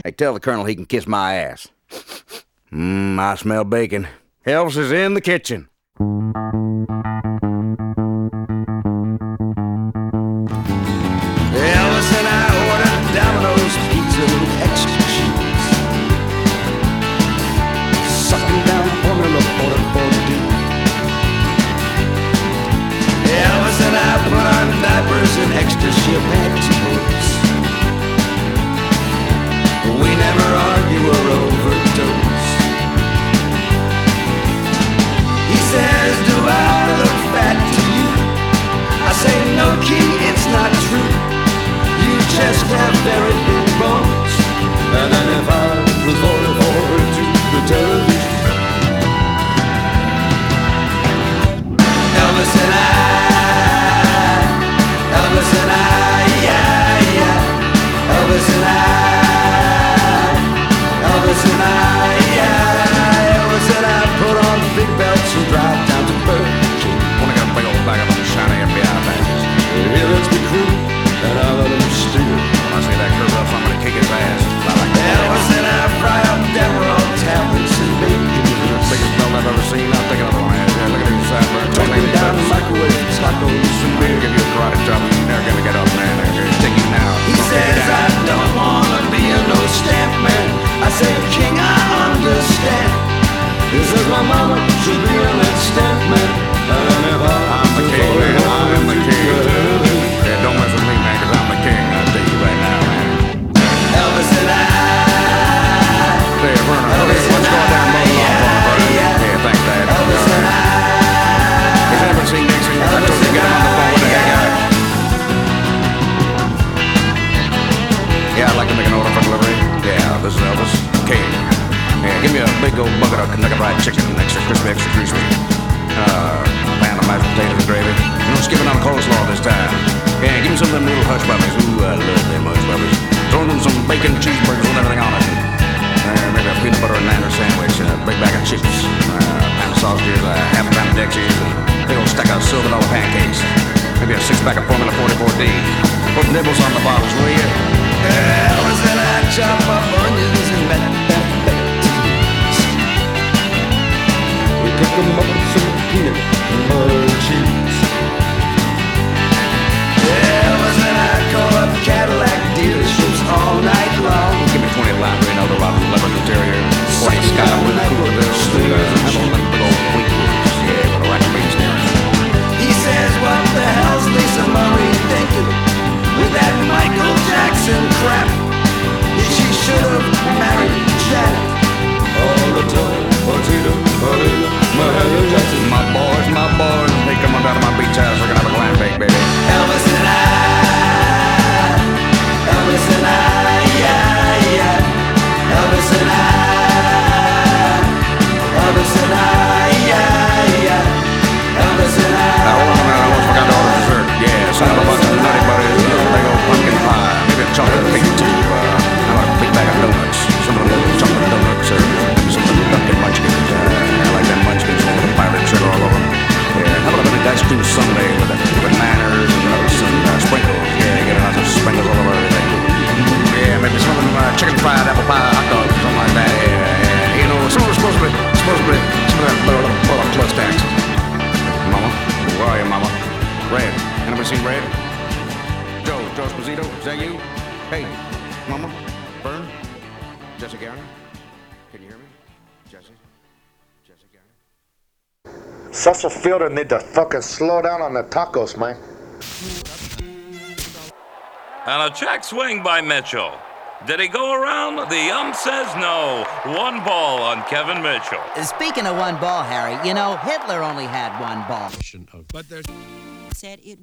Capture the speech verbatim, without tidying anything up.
Hey, tell the Colonel he can kiss my ass. Mmm, I smell bacon. Elvis is in the kitchen. Elvis and I ordered Domino's pizza with extra cheese, sucking down formula for the Elvis and I put on diapers and extra ship pantyhose. We never argue or overdose. He says, do I look fat to you? I say, no, kid, it's not true. You just have very big bones. And then if I was voted forward to the television, Elvis and I, Elvis and I, yeah, yeah. Elvis and I, Elvis and I, yeah. Elvis and I put on big belts and drive down to Burger King. Wanna get a big old bag of them shiny F B I badges. He lets me crew, and I let him steer. When I see that curve up, I'm gonna kick his ass. I like that. Elvis and I fry up Demerol tablets and bacon. Biggest belt I've ever seen. I'll take another one. Yeah, look at these sideburns. Turning down the microwave tacos and We'll give you a karate chop. You're never gonna get up, man. Take you now. he says I don't wanna be a no stamp man. I say, King, I understand. He says my mama should be a that stamp man. And if I I'm the king, man. I am the king. Yeah, don't mess with me, man, cause I'm the king. I'll tell you right now, man. Elvis and I, Hey, Vernon, Elvis let's and go down I, Mulholland, yeah, Vernon. yeah. Yeah, thanks, Dad. Elvis and I, He's never seen Nixon. I told you to get him on the phone with that guy. Yeah, I'd like to make an order for delivery. Yeah, this is Elvis. King. Yeah, give me a big old bucket of Kentucky Fried Chicken, extra crispy, extra greasy. Uh, pan of mashed potatoes and gravy. No skipping on coleslaw this time. Yeah, give me some of them little hush puppies. Ooh, I love them hush puppies. Throw in some bacon cheeseburgers with everything on it. Uh, maybe a peanut butter and niner sandwich, a big bag of chips, uh, pound of sausages, a half a pound of Dexys, and a big old stack of silver dollar pancakes. Maybe a six pack of Formula forty-four D. Put nibbles on the bottles, will you? Elvis and I chop up onions and methamphetamines. We cook them up with some peanut and butter and cheese. Elvis and I call up Cadillac dealerships all night long. Give me twenty Landry and Eldorado Lebanon Terrier, forty Skyward Coulterville, and uh, have all them big old wheat wolves. Yeah, with a rack of beans there. He says, what the hell's Lisa Murray thinking with that Michael Jackson crap? She should have married Jack all the time. Potato, potato, Mahalia Jackson. My boys, my boys, they come on down to my beach house. We're gonna have a clam bake, baby. Elvis and I, Elvis and I, yeah, yeah. Elvis and I, Elvis and I, yeah, yeah. Elvis and I. Now, hold on, man. I almost forgot to order dessert. Yeah, some of a bunch of nutty buddies, a big old pumpkin pie, maybe a chocolate cake too. Uh, I like a big bag of donuts. Some of the little chocolate donuts, or some of the Dunkin' Munchkins. Uh, I like them Munchkins with a pirate sugar all over them. Yeah, how about a bit of ice cream sundae with the bananas and nuts and uh, sprinkles? Yeah, get a nice of sprinkles all over everything. Yeah, maybe some of them uh, chicken fried apple pie hot dogs or something like that. Yeah, yeah. You know, some of them supposed to be, supposed to be, some of that little, little plus tax. Mama, where are you, Mama? Red. Anybody seen Red? Joe, Joe Esposito, is that you? Hey, Mama, Vern, Jesse Garner, can you hear me? Jesse, Jesse Garner. Such a fielder need to fucking slow down on the tacos, man. And a check swing by Mitchell. Did he go around? The ump says no. One ball on Kevin Mitchell. Speaking of one ball, Harry, you know, Hitler only had one ball. But there's said it